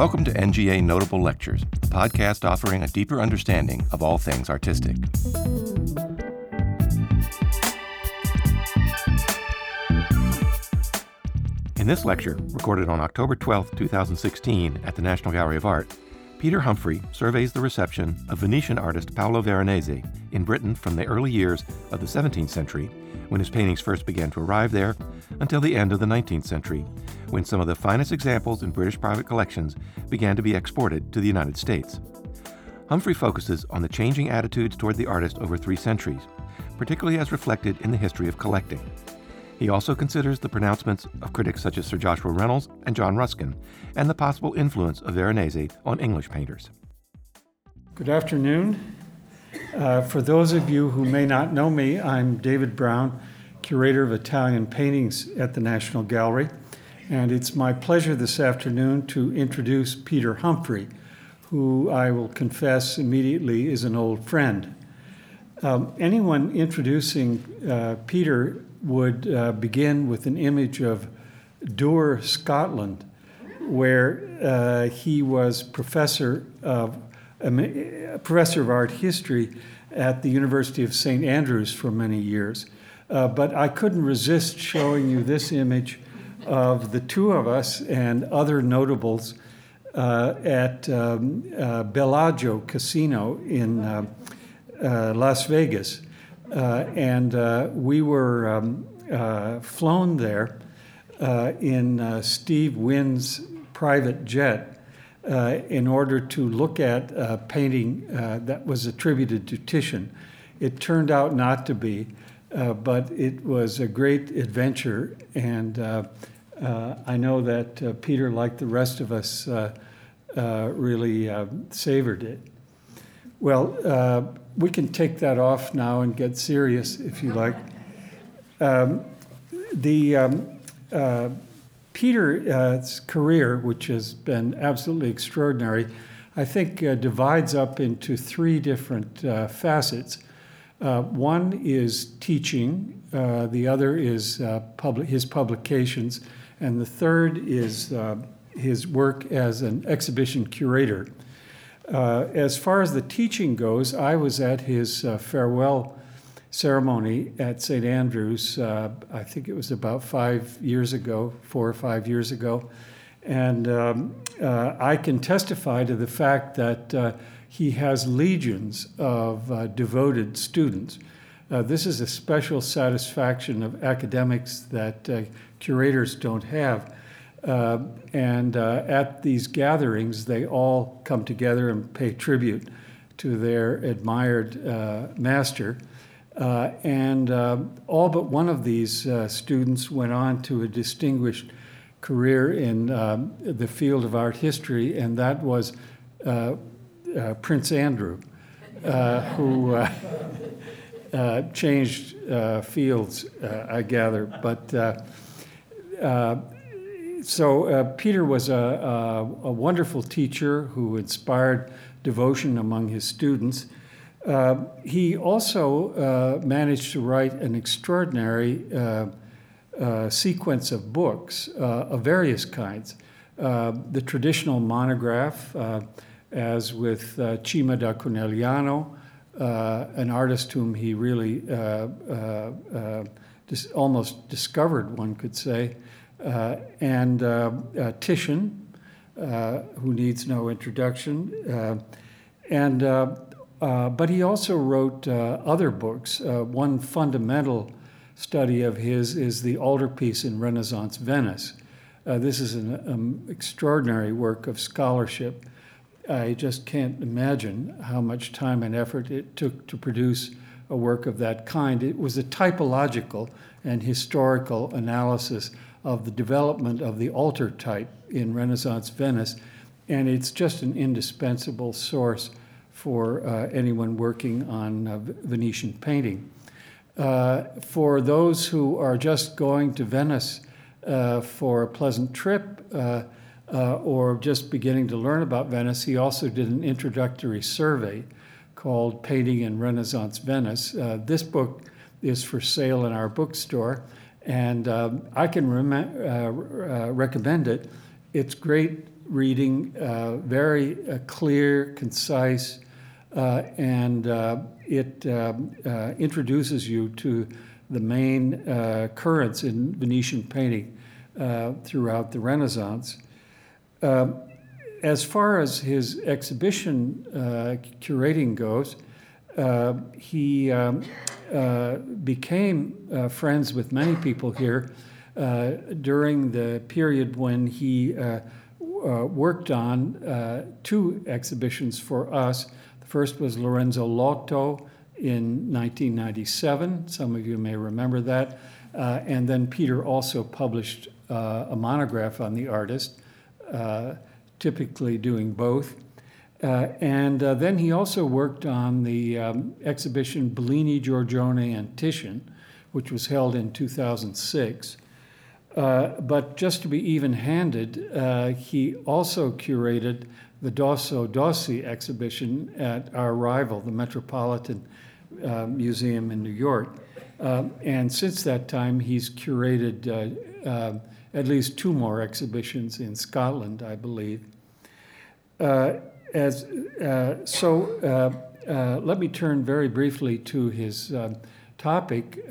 Welcome to NGA Notable Lectures, a podcast offering a deeper understanding of all things artistic. In this lecture, recorded on October 12, 2016 at the National Gallery of Art, Peter Humphrey surveys the reception of Venetian artist Paolo Veronese in Britain from the early years of the 17th century, when his paintings first began to arrive there, until the end of the 19th century, when some of the finest examples in British private collections began to be exported to the United States. Humphrey focuses on the changing attitudes toward the artist over 3 centuries, particularly as reflected in the history of collecting. He also considers the pronouncements of critics such as Sir Joshua Reynolds and John Ruskin, and the possible influence of Veronese on English painters. Good afternoon. For those of you who may not know me, I'm David Brown, Curator of Italian Paintings at the National Gallery, and it's my pleasure this afternoon to introduce Peter Humphrey, who I will confess immediately is an old friend. Anyone introducing Peter would begin with an image of Dore, Scotland, where he was professor of art history at the University of St. Andrews for many years. But I couldn't resist showing you this image of the two of us and other notables at Bellagio Casino in Las Vegas. We were flown there in Steve Wynn's private jet in order to look at a painting that was attributed to Titian. It turned out not to be, but it was a great adventure, and I know that Peter, like the rest of us, really savored it. Well, we can take that off now and get serious, if you like. Peter's career, which has been absolutely extraordinary, I think divides up into 3 different facets. One is teaching, the other is his publications, and the third is his work as an exhibition curator. As far as the teaching goes, I was at his farewell ceremony at St. Andrews, I think it was about 4 or 5 years ago. And I can testify to the fact that he has legions of devoted students. This is a special satisfaction of academics that curators don't have. At these gatherings, they all come together and pay tribute to their admired master. All but one of these students went on to a distinguished career in the field of art history, and that was Prince Andrew, who changed fields, I gather. So Peter was a wonderful teacher who inspired devotion among his students. He also managed to write an extraordinary sequence of books of various kinds. The traditional monograph, as with Cima da Conegliano, an artist whom he really almost discovered, one could say, and Titian, who needs no introduction, but he also wrote other books. One fundamental study of his is the altarpiece in Renaissance Venice. This is an extraordinary work of scholarship. I just can't imagine how much time and effort it took to produce a work of that kind. It was a typological and historical analysis of the development of the altar type in Renaissance Venice, and it's just an indispensable source for anyone working on Venetian painting. For those who are just going to Venice for a pleasant trip or just beginning to learn about Venice, he also did an introductory survey called Painting in Renaissance Venice. This book is for sale in our bookstore, and I can recommend it. It's great reading, very clear, concise, and it introduces you to the main currents in Venetian painting throughout the Renaissance. As far as his exhibition curating goes, he became friends with many people here during the period when he worked on two exhibitions for us. The first was Lorenzo Lotto in 1997. Some of you may remember that. And then Peter also published a monograph on the artist, typically doing both. And then he also worked on the exhibition Bellini, Giorgione, and Titian, which was held in 2006. But just to be even-handed, he also curated the Dosso Dossi exhibition at our rival, the Metropolitan Museum in New York. And since that time, he's curated at least two more exhibitions in Scotland, I believe. Let me turn very briefly to his topic.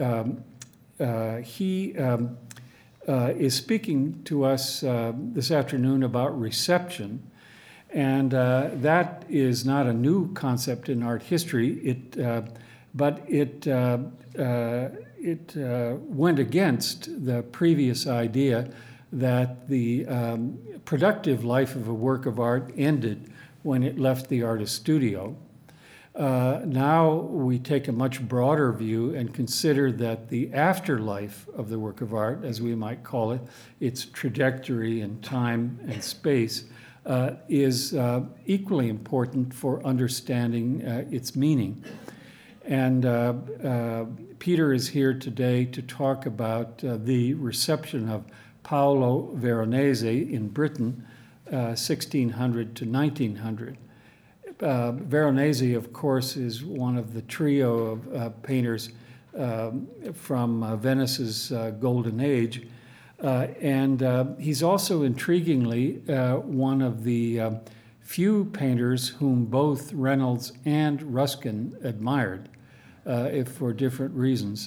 He is speaking to us this afternoon about reception, and that is not a new concept in art history. But it went against the previous idea that the productive life of a work of art ended when it left the artist's studio. Now we take a much broader view and consider that the afterlife of the work of art, as we might call it, its trajectory in time and space, is equally important for understanding its meaning. And Peter is here today to talk about the reception of Paolo Veronese in Britain, 1600 to 1900. Veronese, of course, is one of the trio of painters from Venice's Golden Age. And he's also, intriguingly, one of the few painters whom both Reynolds and Ruskin admired, if for different reasons.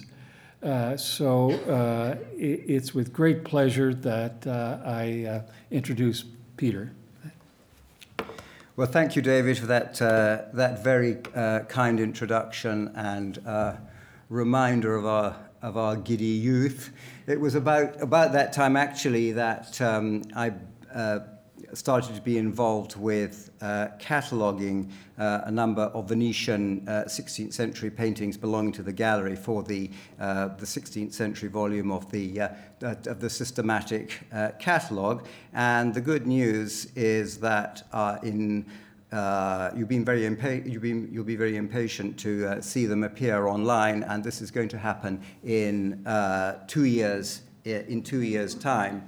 It's with great pleasure that I introduce Peter. Well, thank you, David, for that very kind introduction and reminder of our giddy youth. It was about that time, actually, that I started to be involved with cataloguing a number of Venetian 16th century paintings belonging to the gallery for the 16th century volume of the systematic catalogue. And the good news is that you'll be very impatient to see them appear online, and this is going to happen in 2 years. In 2 years' time.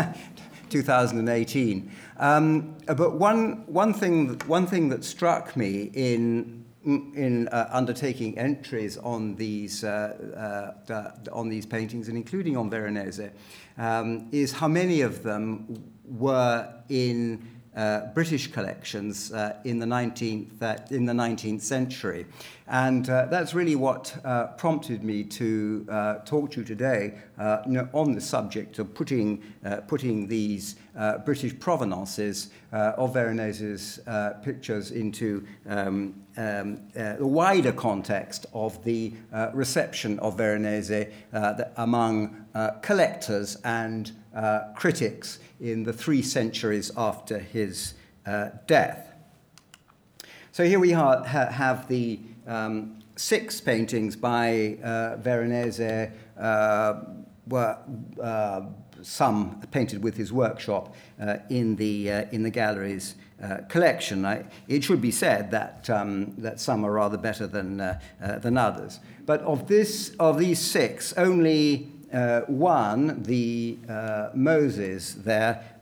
2018. But one thing that struck me in undertaking entries on these paintings, and including on Veronese, is how many of them were in British collections in the 19th century. And that's really what prompted me to talk to you today on the subject of putting these British provenances of Veronese's pictures into the wider context of the reception of Veronese among collectors and critics in the 3 centuries after his death. So here we have the 6 paintings by Veronese, were some painted with his workshop in the gallery's collection. It should be said that some are rather better than others. But of these 6, only one, the Moses there,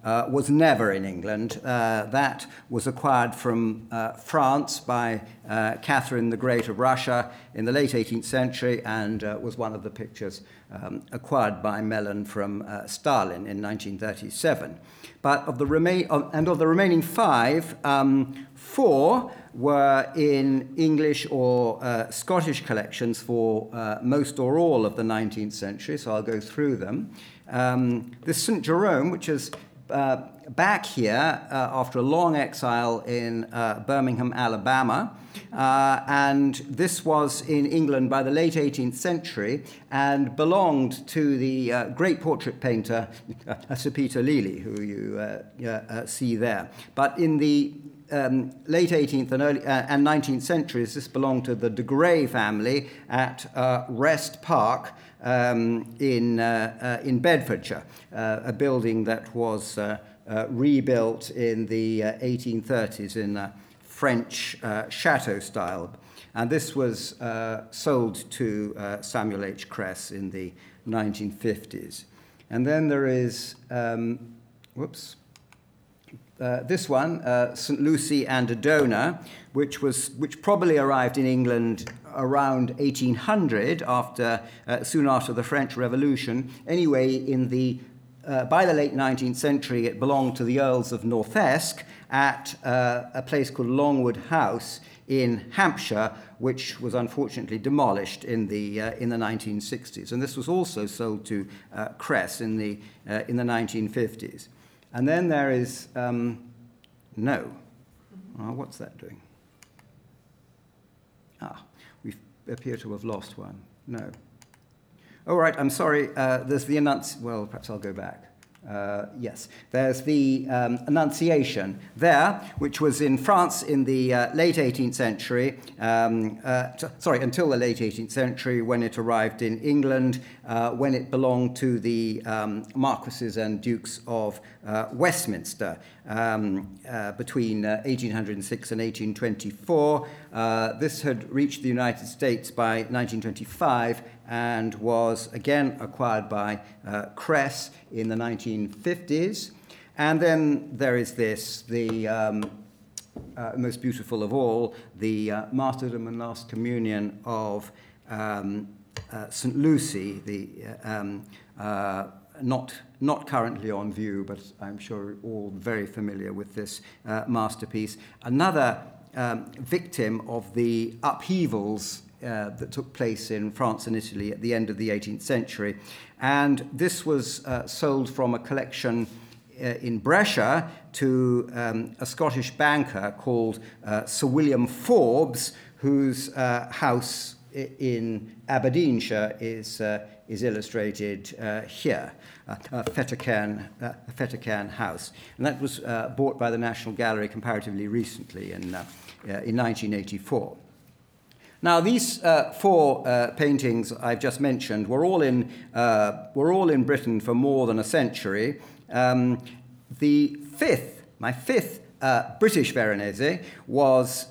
was never in England. That was acquired from France by Catherine the Great of Russia in the late 18th century, and was one of the pictures acquired by Mellon from Stalin in 1937. But of the remaining five, four were in English or Scottish collections for most or all of the 19th century, so I'll go through them. This St. Jerome, which is back here after a long exile in Birmingham, Alabama, and this was in England by the late 18th century and belonged to the great portrait painter Sir Peter Lely, who you see there. But in the late 18th and early and 19th centuries, this belonged to the de Grey family at Rest Park in Bedfordshire, a building that was rebuilt in the 1830s in French chateau style. And this was sold to Samuel H. Kress in the 1950s. And then there is, this one, St. Lucy and Adona, which probably arrived in England around 1800, soon after the French Revolution. Anyway, by the late 19th century, it belonged to the Earls of Northesk at a place called Longwood House in Hampshire, which was unfortunately demolished in the 1960s. And this was also sold to Kress in the 1950s. And then there is what's that doing? We appear to have lost one. No. Oh, right, I'm sorry. There's the well, perhaps I'll go back. Yes, there's the Annunciation there, which was in France in the late 18th century, until the late 18th century, when it arrived in England, when it belonged to the Marquesses and Dukes of Westminster between 1806 and 1824. This had reached the United States by 1925 and was again acquired by Kress in the 1950s. And then there is this, the most beautiful of all, the Martyrdom and Last Communion of St. Lucy, not currently on view, but I'm sure you're all very familiar with this masterpiece. Another victim of the upheavals that took place in France and Italy at the end of the 18th century. And this was sold from a collection in Brescia to a Scottish banker called Sir William Forbes, whose house in Aberdeenshire is illustrated here, Fettercairn House. And that was bought by the National Gallery comparatively recently in 1984. Now, these four paintings I've just mentioned were all in Britain for more than a century. My fifth British Veronese was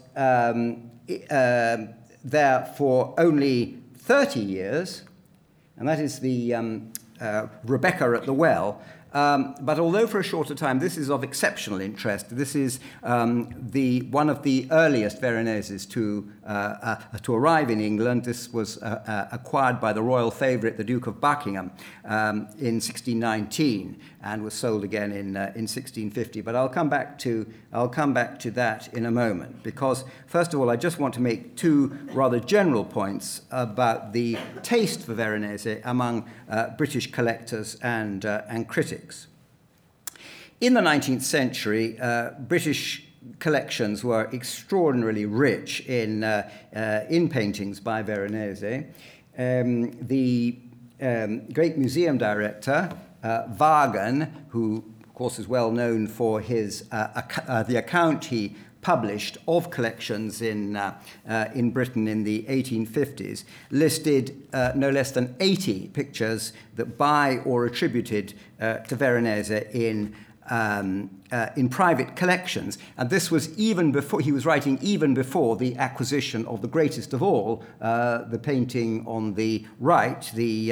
there for only 30 years, and that is the Rebecca at the Well. But although for a shorter time, this is of exceptional interest. This is one of the earliest Veroneses to arrive in England. This was acquired by the royal favourite, the Duke of Buckingham, in 1619, and was sold again in 1650. But I'll come back to that in a moment, because first of all, I just want to make two rather general points about the taste for Veronese among British collectors and critics. In the 19th century, British collections were extraordinarily rich in paintings by Veronese. The great museum director, Vaughan, who of course is well known for his the account he published of collections in Britain in the 1850s, listed no less than 80 pictures that by or attributed to Veronese in in private collections, and this was even before he was writing, even before the acquisition of the greatest of all, the painting on the right, the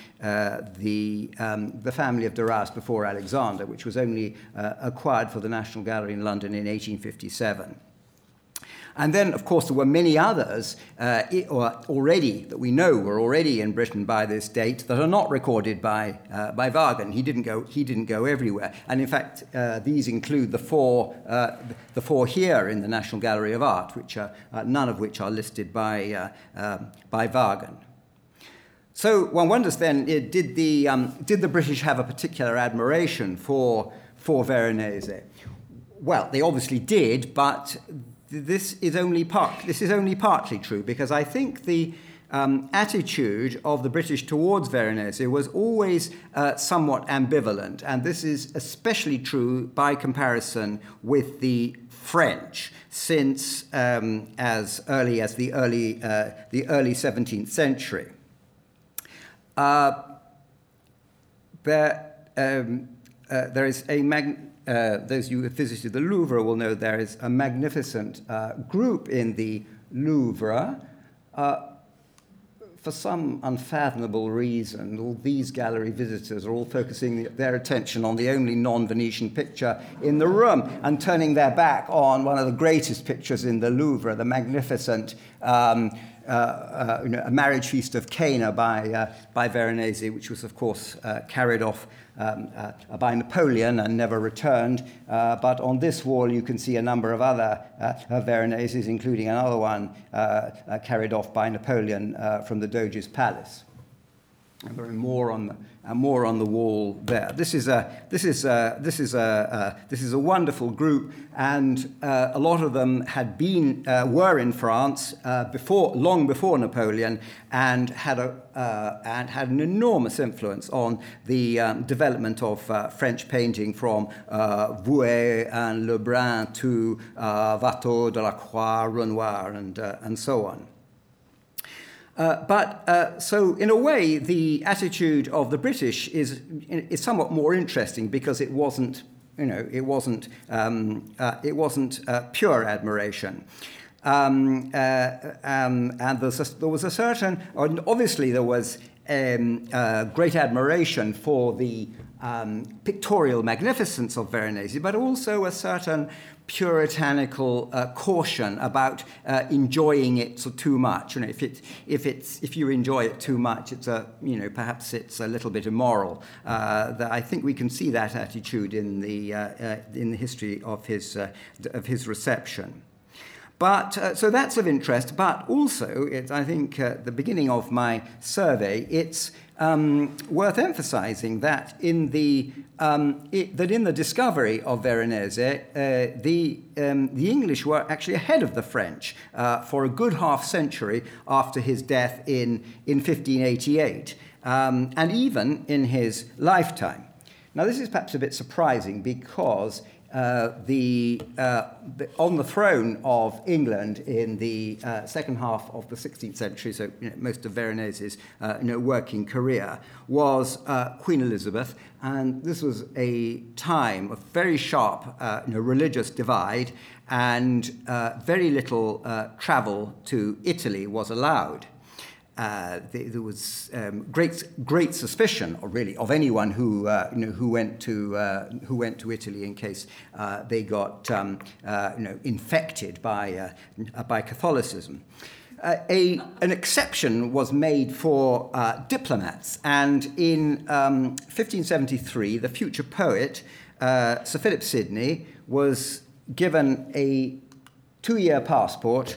family of Duras before Alexander, which was only acquired for the National Gallery in London in 1857. And then, of course, there were many others already that we know were already in Britain by this date that are not recorded by Waagen. He didn't go everywhere, and in fact, these include the four here in the National Gallery of Art, which are none of which are listed by Waagen. So one wonders then, did the British have a particular admiration for Veronese? Well, they obviously did, but this is only partly true, because I think the attitude of the British towards Veronese was always somewhat ambivalent, and this is especially true by comparison with the French, since as early as the early 17th century. There is those who have visited the Louvre will know there is a magnificent group in the Louvre. For some unfathomable reason, all these gallery visitors are all focusing their attention on the only non-Venetian picture in the room and turning their back on one of the greatest pictures in the Louvre, the magnificent A Marriage Feast of Cana by Veronese, which was, of course, carried off by Napoleon and never returned. But on this wall, you can see a number of other Veroneses, including another one carried off by Napoleon from the Doge's palace. And there are more on the wall there. This is a wonderful group, and a lot of them were in France long before Napoleon, and had an enormous influence on the development of French painting, from Vouet and Lebrun to Watteau, Delacroix, Renoir, and so on. So in a way, the attitude of the British is somewhat more interesting, because it wasn't pure admiration. And there was a certain, obviously there was great admiration for the pictorial magnificence of Veronese, but also a certain puritanical caution about enjoying it too much. If you enjoy it too much, perhaps it's a little bit immoral. I think we can see that attitude in the history of his reception. But so that's of interest. But also, I think at the beginning of my survey, it's worth emphasizing that in the discovery of Veronese, the English were actually ahead of the French for a good half century after his death in 1588, and even in his lifetime. Now, this is perhaps a bit surprising, because on the throne of England in the second half of the 16th century, so most of Veronese's working career, was Queen Elizabeth, and this was a time of very sharp religious divide, and very little travel to Italy was allowed. There was great suspicion, really, of anyone who went to Italy, in case they got infected by Catholicism. An exception was made for diplomats, and in 1573, the future poet Sir Philip Sidney was given a 2-year passport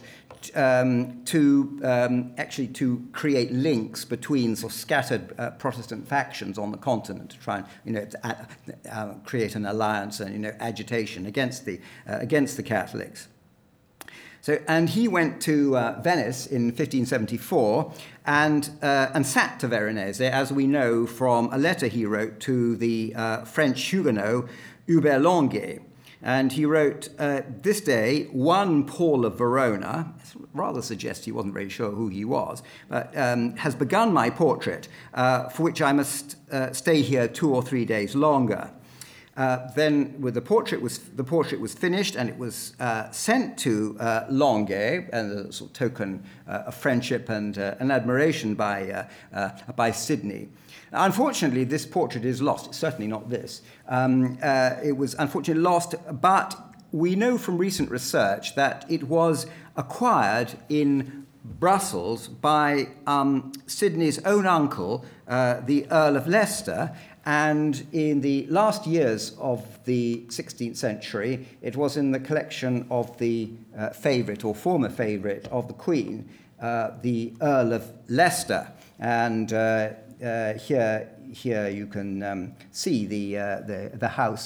to create links between sort of scattered Protestant factions on the continent, to try and create an alliance and agitation against the Catholics. So, and he went to Venice in 1574 and sat to Veronese, as we know from a letter he wrote to the French Huguenot Hubert Languet. And he wrote, this day, one Paul of Verona, rather suggests he wasn't very sure who he was, but has begun my portrait, for which I must stay here 2 or 3 days longer. Then the portrait was finished, and it was sent to Langeais as a sort of token of friendship and admiration by Sidney. Unfortunately, this portrait is lost. It's certainly not this. It was unfortunately lost, but we know from recent research that it was acquired in Brussels by Sidney's own uncle, the Earl of Leicester, and in the last years of the 16th century, it was in the collection of the favourite or former favourite of the Queen, the Earl of Leicester. And here you can see the house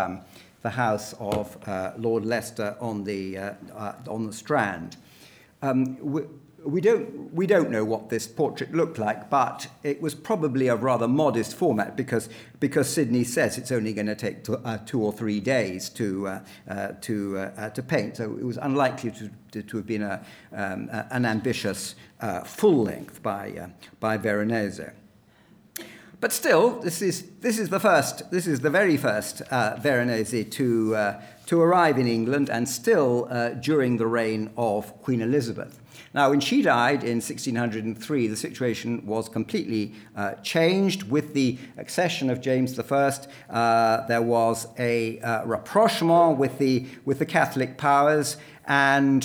of Lord Leicester on the Strand. We don't know what this portrait looked like, but it was probably a rather modest format because Sidney says it's only going to take 2 or 3 days to paint. So it was unlikely to have been an ambitious full length by Veronese. But still, this is the very first Veronese to arrive in England, and still during the reign of Queen Elizabeth. Now, when she died in 1603, the situation was completely changed. With the accession of James I, there was a rapprochement with the Catholic powers, and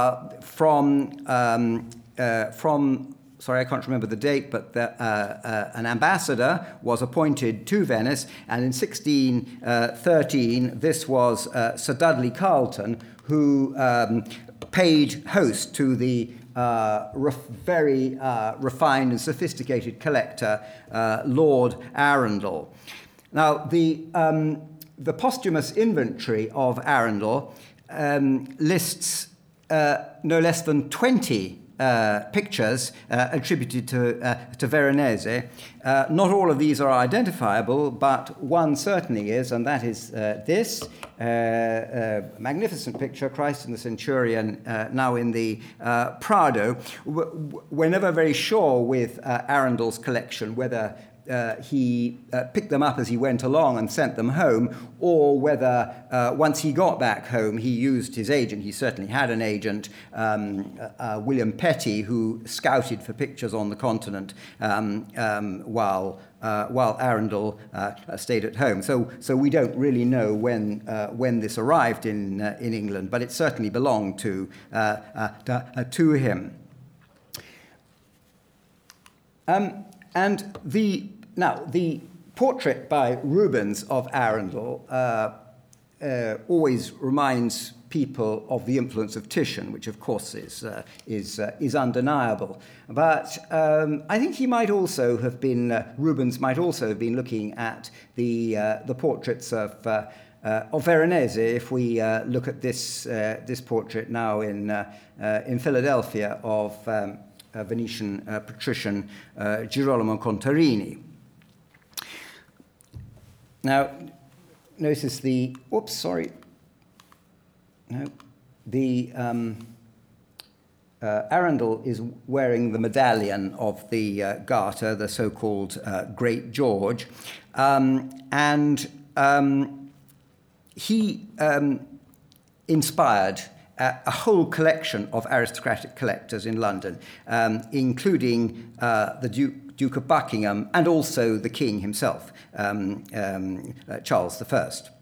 sorry, I can't remember the date, but an ambassador was appointed to Venice, and in 1613, this was Sir Dudley Carleton, who paid host to the very refined and sophisticated collector, Lord Arundel. Now, the posthumous inventory of Arundel lists no less than 20 pictures attributed to Veronese. Not all of these are identifiable, but one certainly is, and that is this magnificent picture, Christ and the Centurion, now in the Prado. We're never very sure with Arundel's collection whether he picked them up as he went along and sent them home, or whether once he got back home he used his agent. He certainly had an agent, William Petty, who scouted for pictures on the continent while Arundel stayed at home. So we don't really know when this arrived in England, but it certainly belonged to him. And the portrait by Rubens of Arundel always reminds people of the influence of Titian, which of course is undeniable. But I think he might also have been Rubens might also have been looking at the portraits of Veronese. If we look at this portrait now in Philadelphia of Venetian patrician Girolamo Contarini. Now, notice the Arundel is wearing the medallion of the Garter, the so-called Great George, and he inspired a whole collection of aristocratic collectors in London, including the Duke of Buckingham and also the King himself, Charles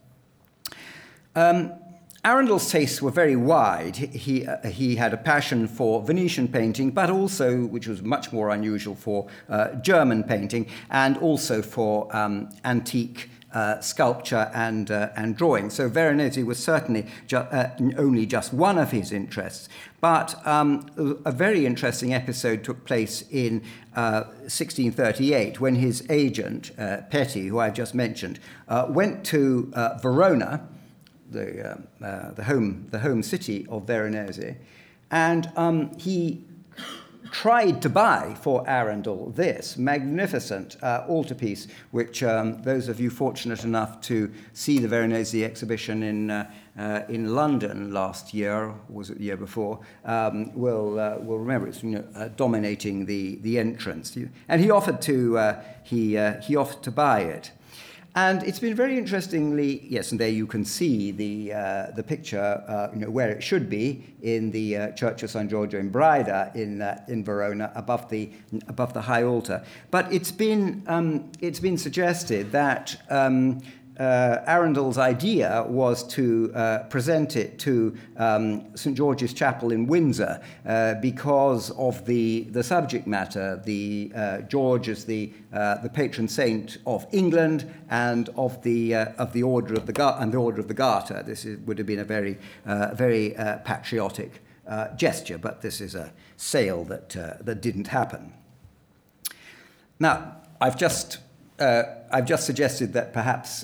I. Arundel's tastes were very wide. He had a passion for Venetian painting, but also, which was much more unusual, for German painting, and also for antique sculpture and drawing. So Veronese was certainly only just one of his interests. But a very interesting episode took place in 1638 when his agent, Petty, who I've just mentioned, went to Verona, the home city of Veronese, and he tried to buy for Arundel this magnificent altarpiece, which those of you fortunate enough to see the Veronese exhibition in London last year, or was it the year before, will remember. It's dominating the entrance, and he offered to buy it. And it's been very interestingly, yes, and there you can see the picture, where it should be in the Church of San Giorgio in Braida in Verona, above the high altar. But it's been suggested that Arundel's idea was to present it to St. George's Chapel in Windsor because of the subject matter. George is the patron saint of England and of the Order of the Garter. This would have been a very patriotic gesture, but this is a sale that didn't happen. Now, I've just suggested that perhaps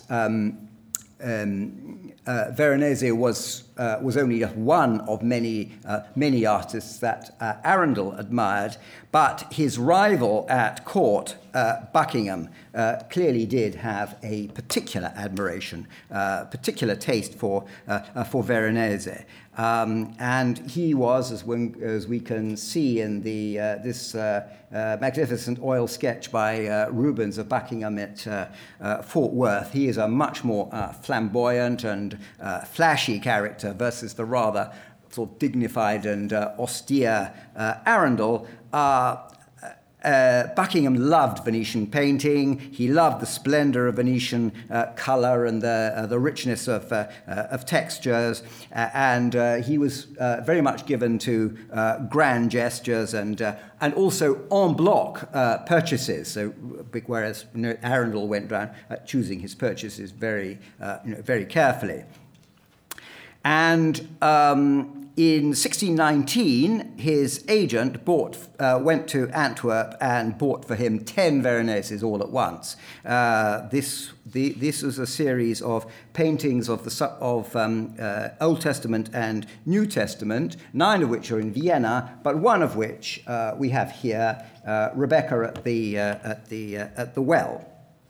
Veronese was only just one of many artists that Arundel admired, but his rival at court, Buckingham, clearly did have a particular admiration, particular taste for Veronese. And he was, as we can see in this magnificent oil sketch by Rubens of Buckingham at Fort Worth, he is a much more flamboyant and flashy character versus the rather sort of dignified and austere Arundel. Buckingham loved Venetian painting. He loved the splendor of Venetian color and the richness of textures, and he was very much given to grand gestures and also en bloc purchases. So, whereas Arundel went around choosing his purchases very carefully. And in 1619, his agent went to Antwerp and bought for him 10 Veroneses all at once. This was a series of paintings of Old Testament and New Testament, 9 of which are in Vienna, but one of which we have here, Rebecca at the well.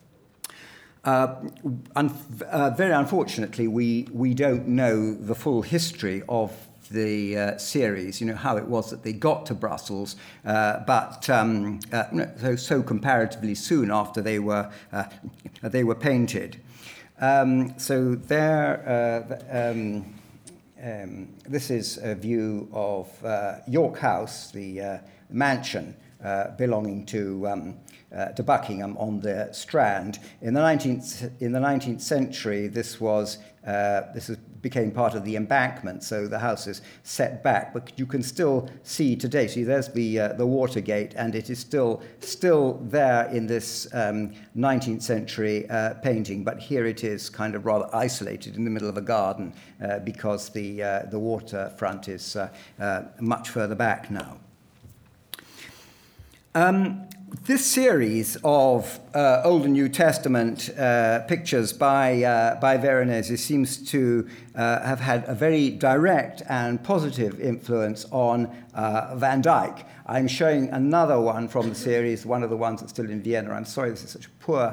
Very unfortunately, we don't know the full history of the series, how it was that they got to Brussels, but so comparatively soon after they were painted. So there, this is a view of York House, the mansion belonging to Buckingham on the Strand. In the 19th century, this became part of the embankment, so the house is set back, but you can still see today. See, there's the Watergate, and it is still there in this 19th century painting, but here it is kind of rather isolated in the middle of a garden because the waterfront is much further back now. This series of Old and New Testament pictures by Veronese seems to have had a very direct and positive influence on Van Dyck. I'm showing another one from the series, one of the ones that's still in Vienna. I'm sorry, this is such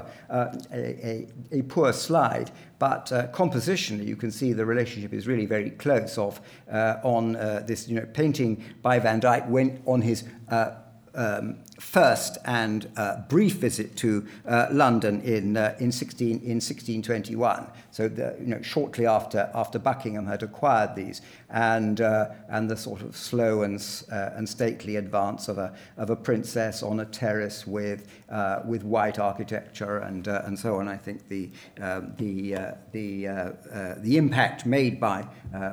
a poor slide, but compositionally you can see the relationship is really very close. On this painting by Van Dyck went on his first and brief visit to London in 1621. So shortly after Buckingham had acquired these, and the sort of slow and stately advance of a princess on a terrace with white architecture and so on. I think the impact made by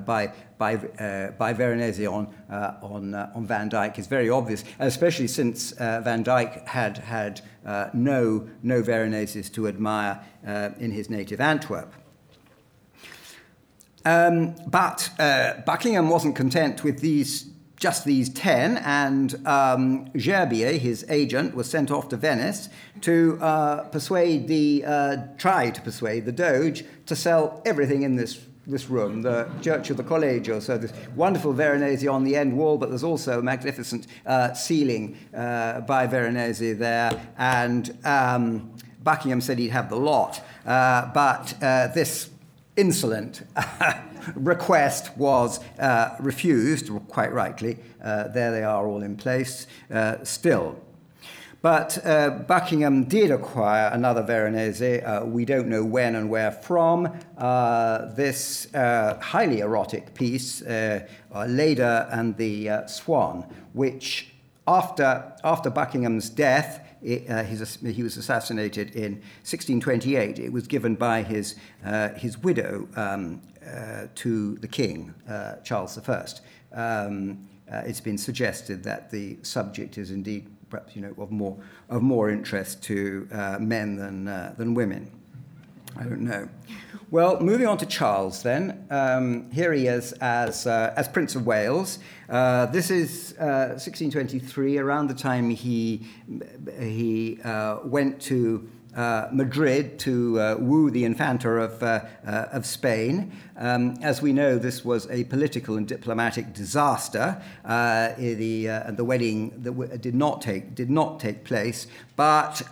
Veronese on Van Dyck is very obvious, especially since Van Dyck had no Veroneses to admire in his native Antwerp. But Buckingham wasn't content with just these 10, and Gerbier, his agent, was sent off to Venice to try to persuade the Doge to sell everything in this room, the Church of the Collegio. So this wonderful Veronese on the end wall, but there's also a magnificent ceiling by Veronese there, and Buckingham said he'd have the lot, but this insolent request was refused, quite rightly. There they are all in place still. But Buckingham did acquire another Veronese. We don't know when and where from. This highly erotic piece, Leda and the Swan, which after Buckingham's death, he was assassinated in 1628. It was given by his widow to the king, Charles I. It's been suggested that the subject is indeed perhaps of more interest to men than women. I don't know. Well, moving on to Charles then. Here he is as Prince of Wales. This is 1623, around the time he went to Madrid to woo the Infanta of Spain. As we know, this was a political and diplomatic disaster. The wedding did not take place, but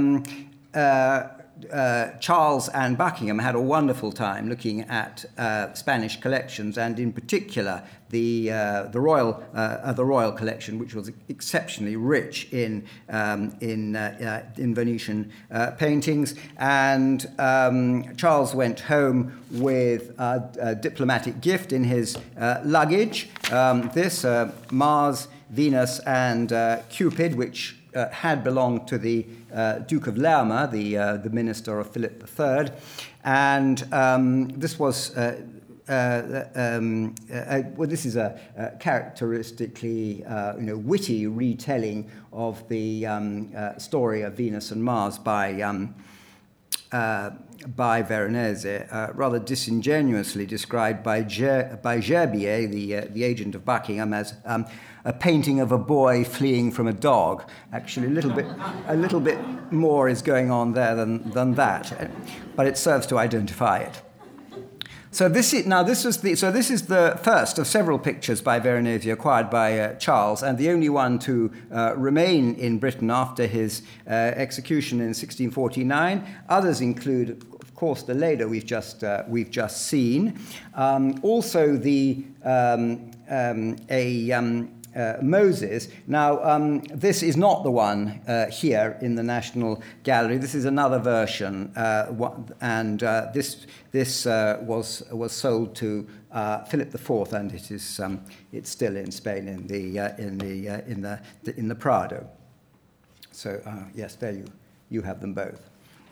Charles and Buckingham had a wonderful time looking at Spanish collections, and in particular the royal collection, which was exceptionally rich in Venetian paintings. And Charles went home with a diplomatic gift in his luggage. This Mars, Venus, and Cupid, which had belonged to the Duke of Lerma, the minister of Philip III, and this was this is a characteristically witty retelling of the story of Venus and Mars by Veronese, rather disingenuously described by Gerbier, the agent of Buckingham, as a painting of a boy fleeing from a dog. Actually, a little bit more is going on there than that, but it serves to identify it. So this is the first of several pictures by Veronese acquired by Charles, and the only one to remain in Britain after his execution in 1649. Others include, of course, the Leda we've just seen. Also the Moses. Now, this is not the one here in the National Gallery. This is another version, and this was sold to Philip IV, and it's still in Spain in the Prado. So yes, there you have them both.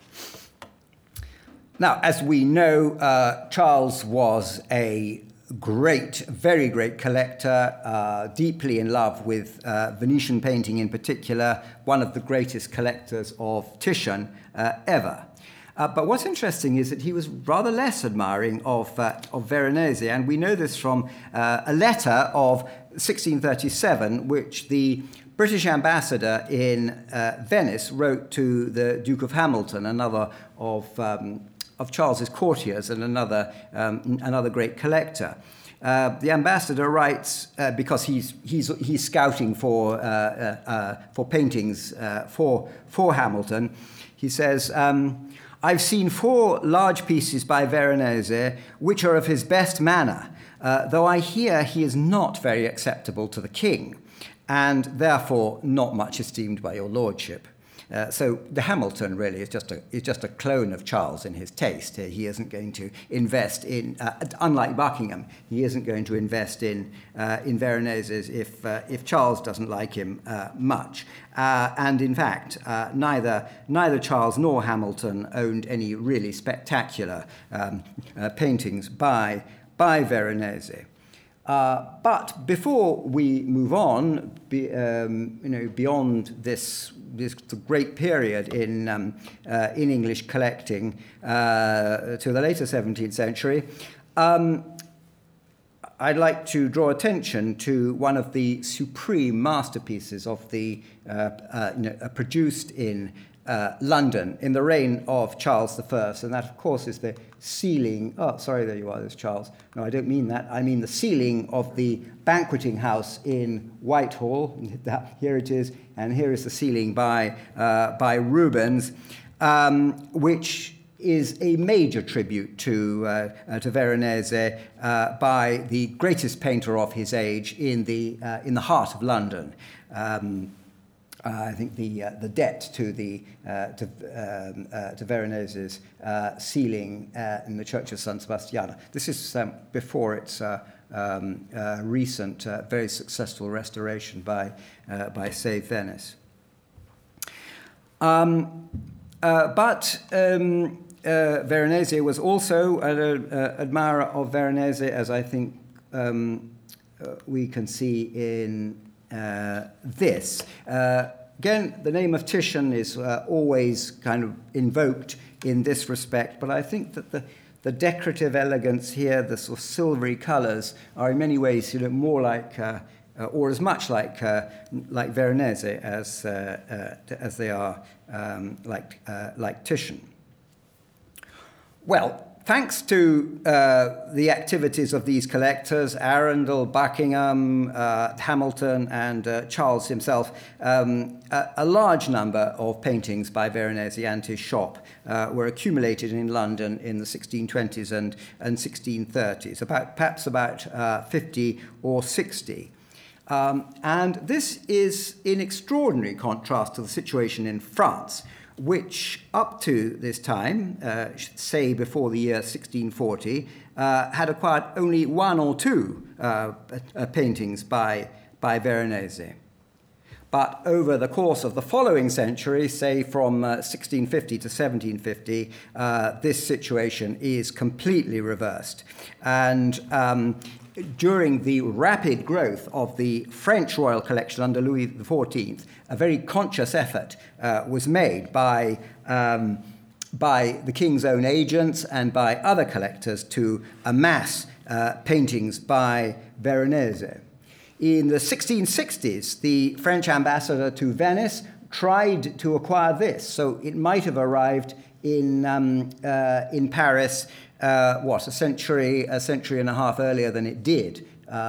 Now, as we know, Charles was a very great collector, deeply in love with Venetian painting in particular, one of the greatest collectors of Titian ever. But what's interesting is that he was rather less admiring of Veronese, and we know this from a letter of 1637, which the British ambassador in Venice wrote to the Duke of Hamilton, another of Charles's courtiers and another great collector. The ambassador writes because he's scouting for paintings for Hamilton. He says, "I've seen 4 large pieces by Veronese, which are of his best manner, though I hear he is not very acceptable to the king, and therefore not much esteemed by your lordship." So the Hamilton really is just a clone of Charles in his taste. He isn't going to invest in, unlike Buckingham, he isn't going to invest in Veroneses if Charles doesn't like him much. And in fact, neither Charles nor Hamilton owned any really spectacular paintings by Veronese. But before we move on, beyond this great period in English collecting to the later 17th century, I'd like to draw attention to one of the supreme masterpieces of the produced in London in the reign of Charles I, and that, of course, is the ceiling. Oh, sorry, there you are, there's Charles. No, I don't mean that. I mean the ceiling of the banqueting house in Whitehall. Here it is, and here is the ceiling by Rubens, which is a major tribute to Veronese by the greatest painter of his age in the heart of London. I think the debt to Veronese's ceiling in the Church of San Sebastiano. This is before its recent, very successful restoration by Save Venice. But Veronese was also an admirer of Veronese, as I think we can see in this. Again, the name of Titian is always kind of invoked in this respect, but I think that the decorative elegance here, the sort of silvery colors, are in many ways more like, or as much like Veronese as they are like Titian. Well, thanks to the activities of these collectors, Arundel, Buckingham, Hamilton, and Charles himself, a large number of paintings by Veronese and his shop were accumulated in London in the 1620s and 1630s, perhaps about 50 or 60. And this is in extraordinary contrast to the situation in France, which up to this time, say before the year 1640, had acquired only one or two paintings by Veronese. But over the course of the following century, say from 1650 to 1750, this situation is completely reversed. And during the rapid growth of the French royal collection under Louis XIV, a very conscious effort was made by the king's own agents and by other collectors to amass paintings by Veronese. In the 1660s, the French ambassador to Venice tried to acquire this, so it might have arrived in Paris a century and a half earlier than it did.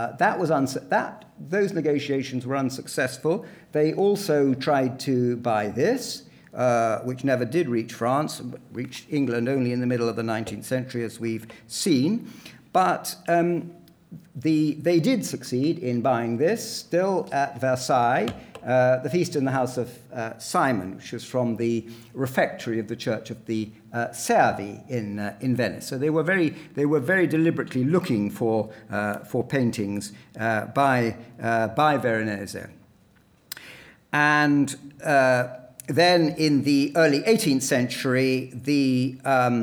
Those negotiations were unsuccessful. They also tried to buy this, which never did reach France, reached England only in the middle of the 19th century, as we've seen. But they did succeed in buying this, still at Versailles, the feast in the house of Simon, which was from the refectory of the Church of the Servi in Venice. So they were very deliberately looking for paintings by Veronese. And then in the early 18th century, the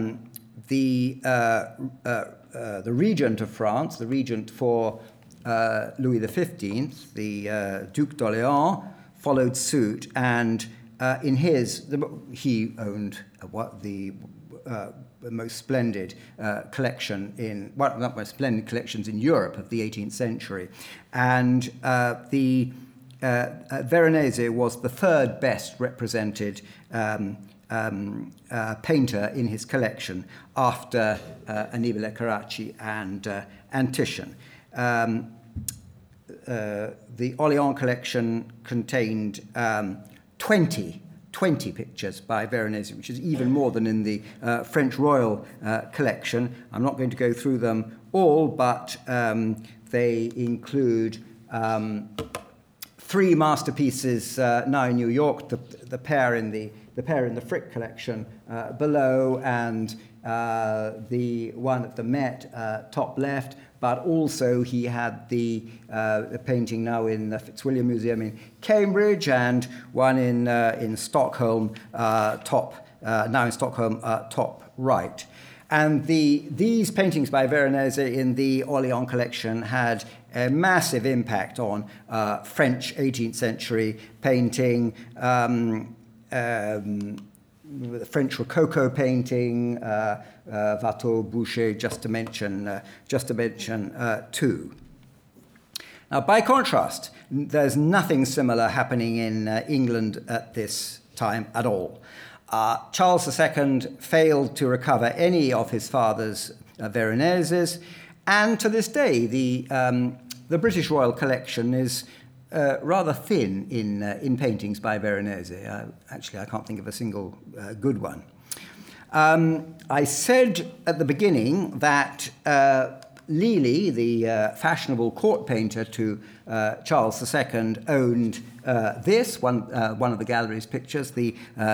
regent of France, the regent for Louis XV, the Duc d'Orléans, followed suit, and he owned the most splendid collection not most splendid collections in Europe of the 18th century, and the Veronese was the third best represented painter in his collection after Annibale Carracci and Titian. The Orléans collection contained 20 pictures by Veronese, which is even more than in the French royal collection. I'm not going to go through them all, but they include 3 masterpieces now in New York, the pair in the Frick collection below, and the one at the Met top left. But also he had the painting now in the Fitzwilliam Museum in Cambridge, and one in Stockholm top right. And these paintings by Veronese in the Orléans collection had a massive impact on French 18th century painting, French Rococo painting, Watteau, Boucher, just to mention two. Now, by contrast, there's nothing similar happening in England at this time at all. Charles II failed to recover any of his father's Veroneses, and to this day, the British Royal Collection is rather thin in paintings by Veronese. Actually, I can't think of a single good one. I said at the beginning that Lely, the fashionable court painter to Charles II, owned this one of the gallery's pictures, the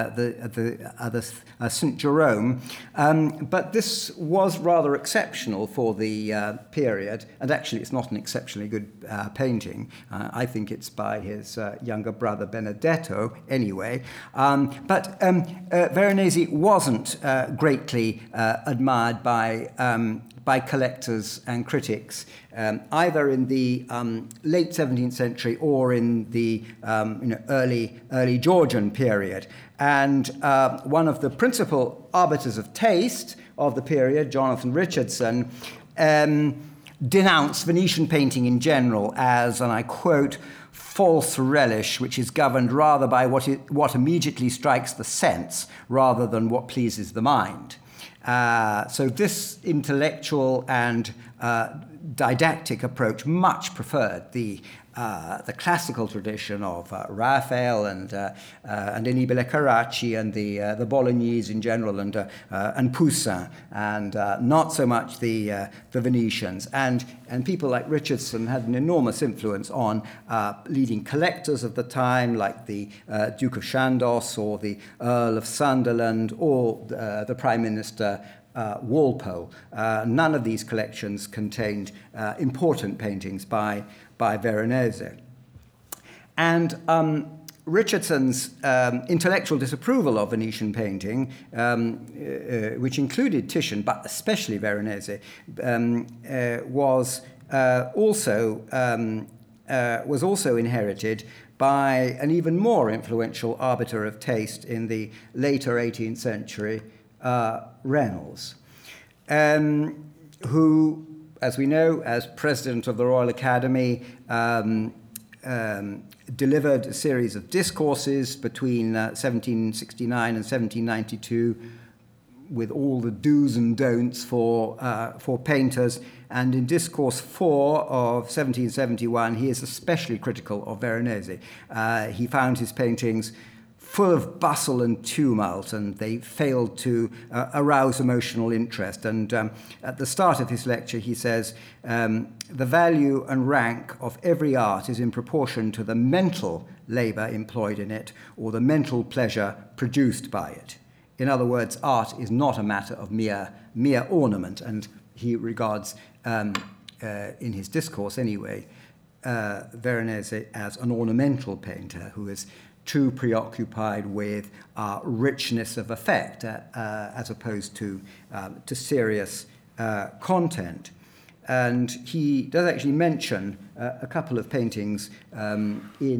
St. Jerome, but this was rather exceptional for the period, and actually it's not an exceptionally good painting. I think it's by his younger brother Benedetto anyway, but Veronese wasn't greatly admired by collectors and critics, either in the late 17th century or in the early Georgian period. And one of the principal arbiters of taste of the period, Jonathan Richardson, denounced Venetian painting in general as, and I quote, false relish, which is governed rather by what immediately strikes the sense rather than what pleases the mind. So this intellectual and didactic approach much preferred the classical tradition of Raphael and Annibale Carracci and the Bolognese in general and Poussin, and not so much the Venetians. And people like Richardson had an enormous influence on leading collectors of the time, like the Duke of Chandos or the Earl of Sunderland or the Prime Minister Walpole. None of these collections contained important paintings by Veronese. And Richardson's intellectual disapproval of Venetian painting, which included Titian, but especially Veronese, was also inherited by an even more influential arbiter of taste in the later 18th century, Reynolds, who, as we know, as president of the Royal Academy, delivered a series of discourses between 1769 and 1792 with all the do's and don'ts for painters. And in Discourse 4 of 1771, he is especially critical of Veronese. He found his paintings full of bustle and tumult, and they failed to arouse emotional interest. And at the start of his lecture, he says, the value and rank of every art is in proportion to the mental labor employed in it or the mental pleasure produced by it. In other words, art is not a matter of mere ornament, and he regards, in his discourse anyway, Veronese as an ornamental painter who is too preoccupied with richness of effect as opposed to serious content. And he does actually mention a couple of paintings by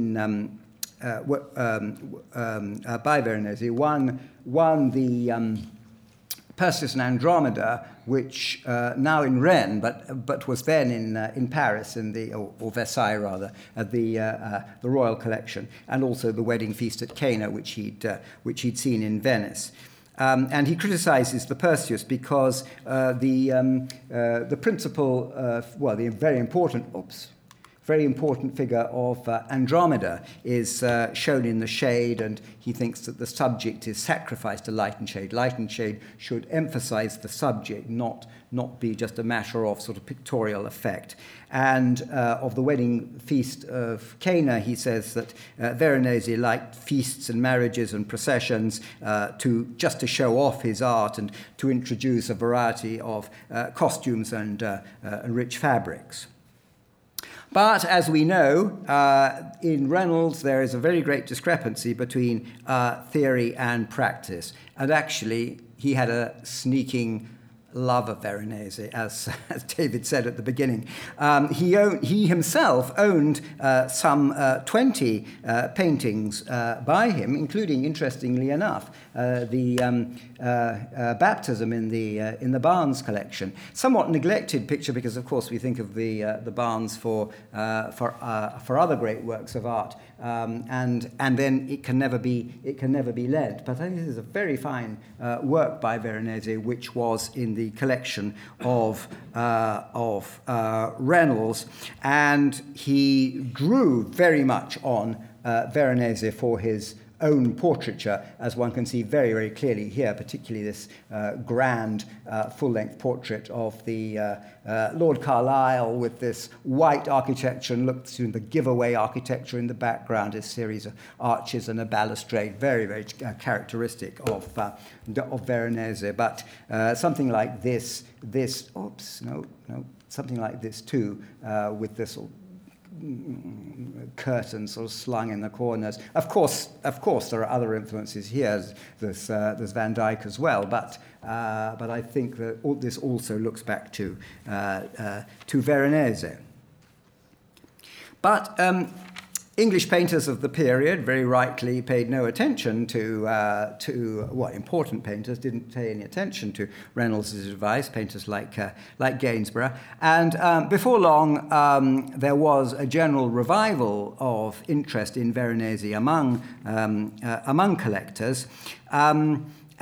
Veronese. One the Perseus and Andromeda, which now in Rennes, but was then in Paris or Versailles rather, at the Royal Collection, and also the Wedding Feast at Cana, which he'd seen in Venice. And he criticizes the Perseus because the principal, the very important figure of Andromeda is shown in the shade, and he thinks that the subject is sacrificed to light and shade. Light and shade should emphasize the subject, not be just a matter of sort of pictorial effect. And of the Wedding Feast of Cana, he says that Veronese liked feasts and marriages and processions just to show off his art and to introduce a variety of costumes and rich fabrics. But as we know, in Reynolds, there is a very great discrepancy between theory and practice. And actually, he had a sneaking love of Veronese, as David said at the beginning. He himself owned some 20 paintings by him, including, interestingly enough, the baptism in the Barnes collection. Somewhat neglected picture because, of course, we think of the Barnes for other great works of art, and then it can never be lent. But I think this is a very fine work by Veronese, which was in the collection of Reynolds, and he drew very much on Veronese for his own portraiture, as one can see very, very clearly here, particularly this grand full-length portrait of the Lord Carlisle with this white architecture, and look to the giveaway architecture in the background, a series of arches and a balustrade, very, very characteristic of Veronese. But something like something like this too, with this curtains sort of slung in the corners. Of course, there are other influences here. There's Van Dyck as well, but I think that this also looks back to Veronese. But English painters of the period very rightly paid no attention to important painters didn't pay any attention to Reynolds' advice, painters like Gainsborough. And before long, there was a general revival of interest in Veronese among collectors. I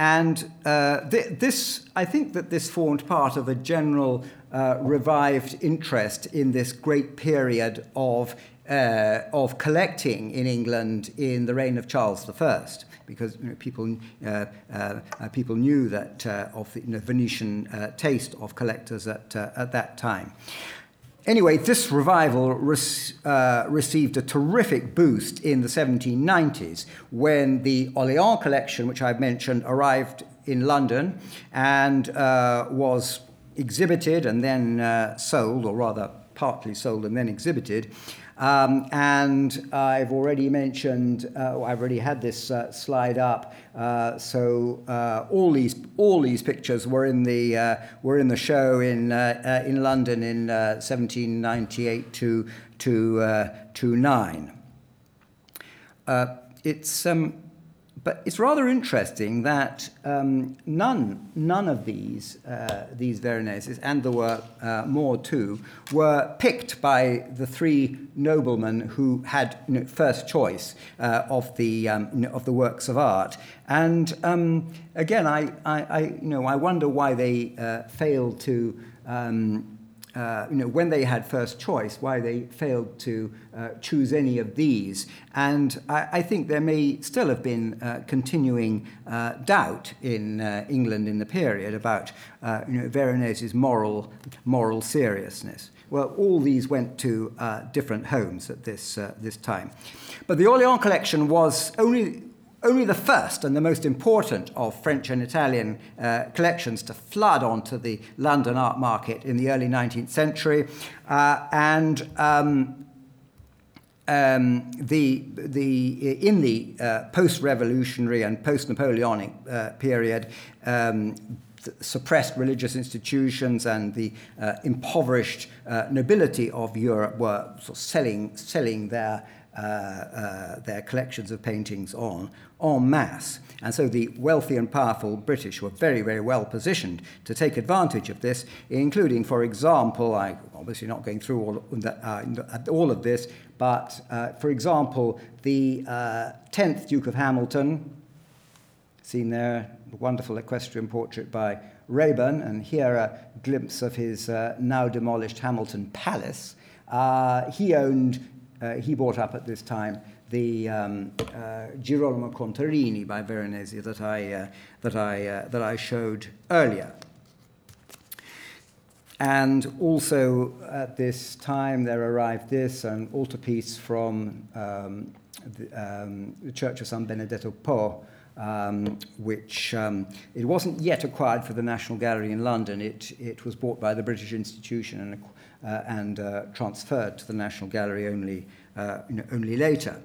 think that this formed part of a general revived interest in this great period of collecting in England in the reign of Charles I, because people knew that of the Venetian taste of collectors at that time. Anyway, this revival received a terrific boost in the 1790s when the Orléans collection, which I've mentioned, arrived in London and was exhibited and then sold, or rather partly sold and then exhibited. And I've already mentioned, I've already had this slide up. So all these pictures were in the show in London in 1798 to 9. But it's rather interesting that none of these Veroneses, and there were more too, were picked by the three noblemen who had first choice of the works of art. And again, I wonder why they failed to. When they had first choice, why they failed to choose any of these. And I think there may still have been continuing doubt in England in the period about Veronese's moral seriousness. Well, all these went to different homes at this time. But the Orléans collection was only the first and the most important of French and Italian collections to flood onto the London art market in the early 19th century. In the post-revolutionary and post-Napoleonic period, suppressed religious institutions and the impoverished nobility of Europe were sort of selling their collections of paintings en masse. And so the wealthy and powerful British were very, very well positioned to take advantage of this, including, for example, I'm obviously not going through all of this, but, for example, the 10th Duke of Hamilton, seen there, a wonderful equestrian portrait by Raeburn, and here a glimpse of his now demolished Hamilton Palace. He bought up at this time the Girolamo Contarini by Veronese that I showed earlier. And also at this time there arrived an altarpiece from the Church of San Benedetto Po, which it wasn't yet acquired for the National Gallery in London. It was bought by the British Institution and transferred to the National Gallery only later.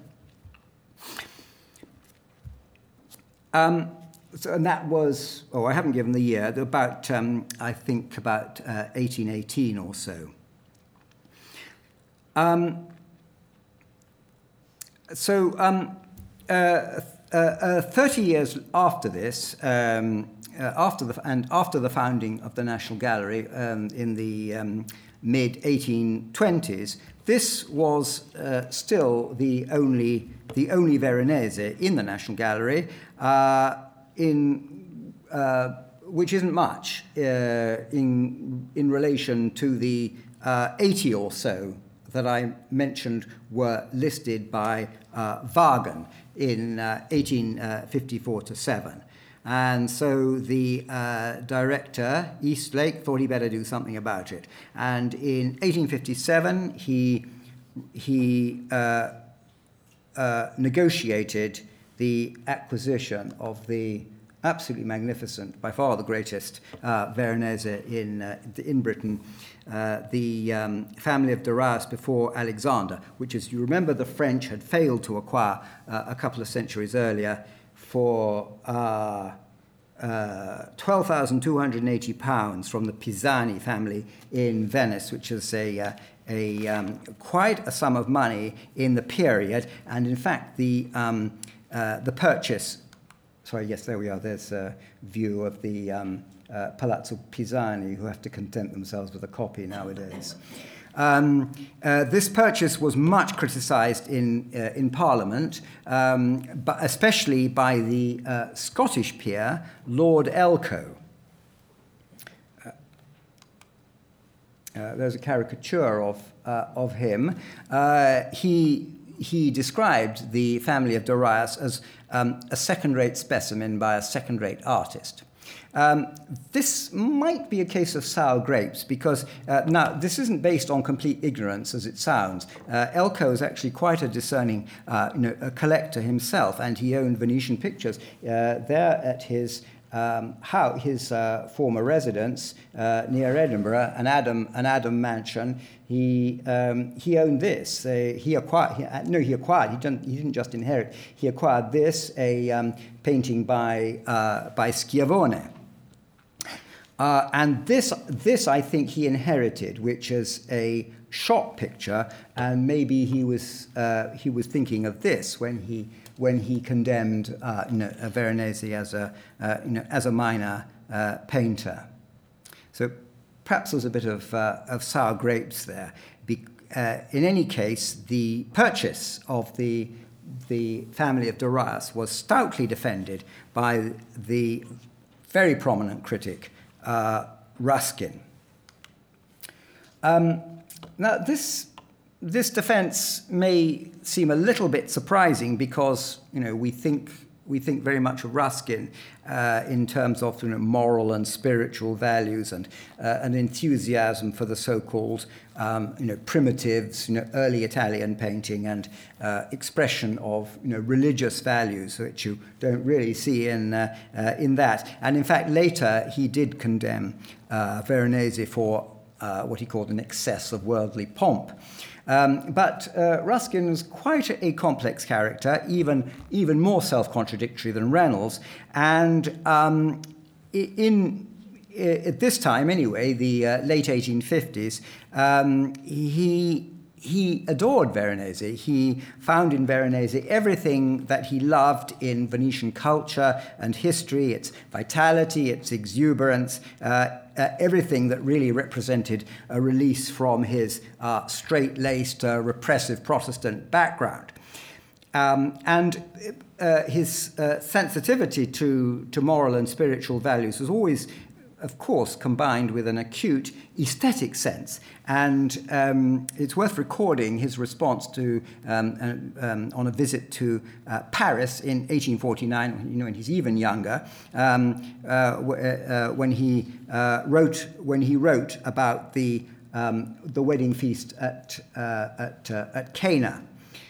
And that was, I haven't given the year, about, I think about 1818 or so. 30 years after this, after the founding of the National Gallery in the mid-1820s, this was still the only Veronese in the National Gallery, which isn't much in relation to the 80 or so that I mentioned were listed by Wagen in 1854 to 7. And so the director, Eastlake, thought he better do something about it. And in 1857, he negotiated the acquisition of the absolutely magnificent, by far the greatest Veronese in Britain, the family of Darius before Alexander, which, as you remember, the French had failed to acquire a couple of centuries earlier for £12,280 from the Pisani family in Venice, which is quite a sum of money in the period. And in fact, the purchase. Sorry, yes, there we are. There's a view of the Palazzo Pisani, who have to content themselves with a copy nowadays. This purchase was much criticised in Parliament, but especially by the Scottish peer, Lord Elcho. There's a caricature of him. He described the family of Darius as a second-rate specimen by a second-rate artist. This might be a case of sour grapes because, now, this isn't based on complete ignorance as it sounds. Elcho is actually quite a discerning a collector himself, and he owned Venetian pictures there at his former residence near Edinburgh, an Adam mansion. He owned this. He didn't just inherit. He acquired this, a painting by Schiavone. And this I think he inherited, which is a shop picture, and maybe he was thinking of this when he condemned Veronese as a minor painter. So perhaps there's a bit of sour grapes there. In any case, the purchase of the family of Darius was stoutly defended by the very prominent critic Ruskin. Now, this defense may seem a little bit surprising because we think very much of Ruskin in terms of moral and spiritual values and an enthusiasm for the so-called primitives, early Italian painting and expression of religious values, which you don't really see in that. And in fact, later he did condemn Veronese for what he called an excess of worldly pomp. But Ruskin is quite a complex character, even more self-contradictory than Reynolds. And at this time, anyway, the late 1850s, he adored Veronese. He found in Veronese everything that he loved in Venetian culture and history, its vitality, its exuberance, everything that really represented a release from his straight-laced, repressive Protestant background. And his sensitivity to moral and spiritual values was always, of course, combined with an acute aesthetic sense. And it's worth recording his response to on a visit to Paris in 1849, when he's even younger, when he wrote about the wedding feast at Cana.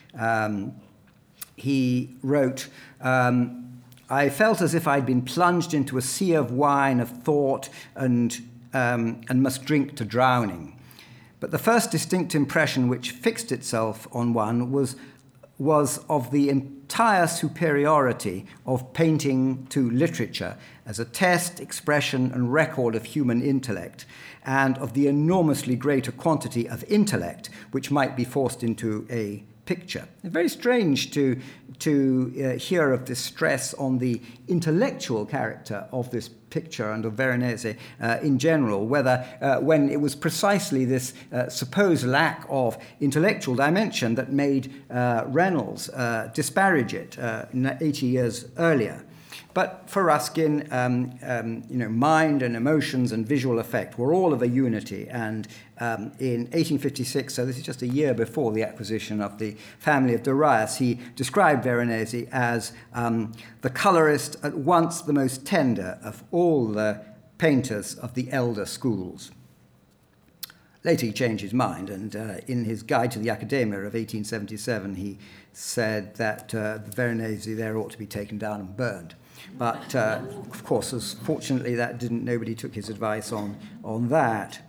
He wrote, I felt as if I'd been plunged into a sea of wine, of thought, and must drink to drowning. But the first distinct impression which fixed itself on one was of the entire superiority of painting to literature as a test, expression, and record of human intellect, and of the enormously greater quantity of intellect which might be forced into a picture. It's very strange to hear of this stress on the intellectual character of this picture and of Veronese in general, whether when it was precisely this supposed lack of intellectual dimension that made Reynolds disparage it 80 years earlier. But for Ruskin, mind and emotions and visual effect were all of a unity. And in 1856, so this is just a year before the acquisition of the family of Darius, he described Veronese as the colorist at once the most tender of all the painters of the elder schools. Later he changed his mind, and in his Guide to the Academia of 1877, he said that the Veronese there ought to be taken down and burned. But, of course, fortunately, nobody took his advice on that.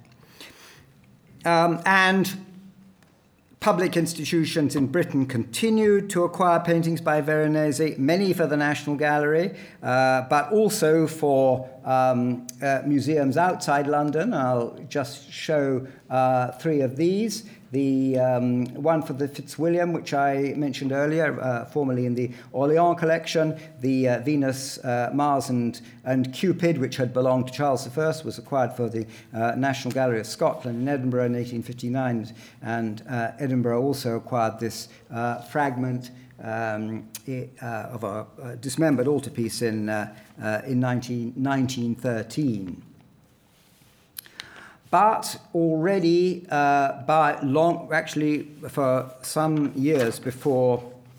And public institutions in Britain continued to acquire paintings by Veronese, many for the National Gallery, but also for museums outside London. I'll just show three of these. The one for the Fitzwilliam, which I mentioned earlier, formerly in the Orléans collection. The Venus, Mars and Cupid, which had belonged to Charles I, was acquired for the National Gallery of Scotland in Edinburgh in 1859. And Edinburgh also acquired this fragment of a dismembered altarpiece in 1913. But already for some years before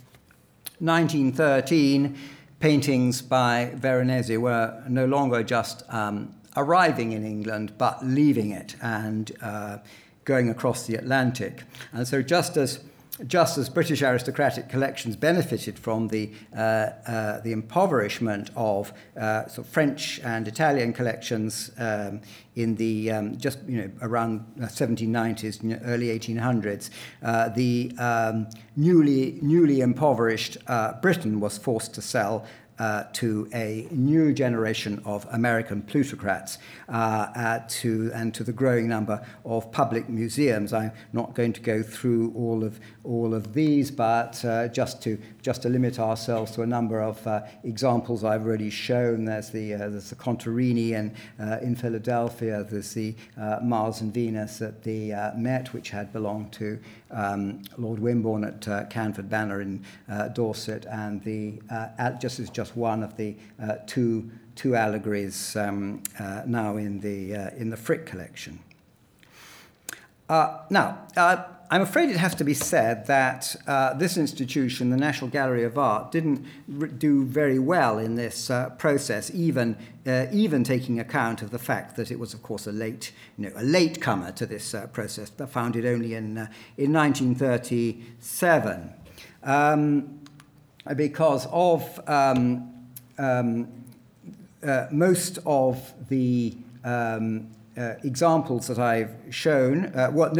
1913, paintings by Veronese were no longer just arriving in England, but leaving it and going across the Atlantic. And so just as British aristocratic collections benefited from the impoverishment of sort of French and Italian collections in the around 1790s, early 1800s, the newly impoverished Britain was forced to sell to a new generation of American plutocrats, to the growing number of public museums. I'm not going to go through all of these, but just to limit ourselves to a number of examples I've already shown. There's the Contarini in Philadelphia. There's the Mars and Venus at the Met, which had belonged to Lord Wimborne at Canford Banner in Dorset, and just one of the two allegories now in the Frick collection. Now, I'm afraid it has to be said that this institution, the National Gallery of Art, didn't do very well in this process, even taking account of the fact that it was, of course, a latecomer to this process, founded only in 1937, because of most of the examples that I've shown,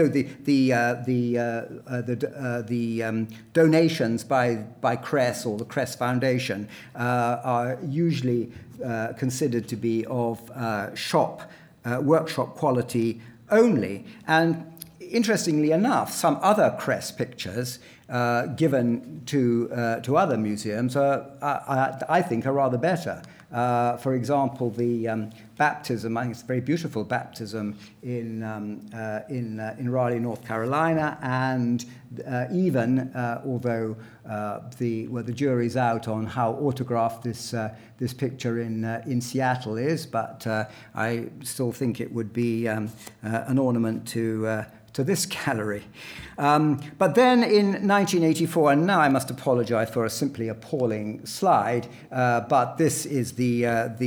the donations by Cress or the Cress Foundation are usually considered to be of workshop quality only. And interestingly enough, some other Cress pictures given to other museums I think are rather better. For example, the baptism, I think it's a very beautiful baptism in Raleigh, North Carolina, and even although the jury's out on how autographed this picture in Seattle is, but I still think it would be an ornament to this gallery. But then in 1984, and now I must apologize for a simply appalling slide, but this is the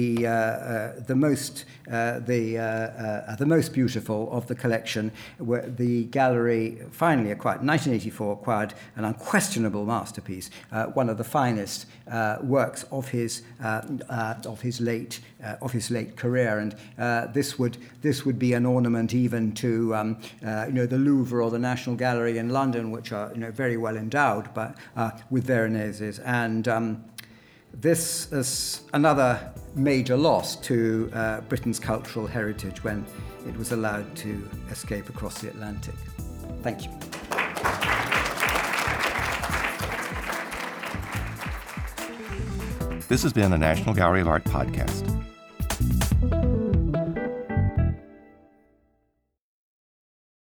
most beautiful of the collection, where the gallery finally acquired, 1984, acquired an unquestionable masterpiece, one of the finest works of his late career, and this would be an ornament even to the Louvre or the National Gallery in London, which are very well endowed, but with Veroneses. And this is another major loss to Britain's cultural heritage when it was allowed to escape across the Atlantic. Thank you. This has been a National Gallery of Art podcast.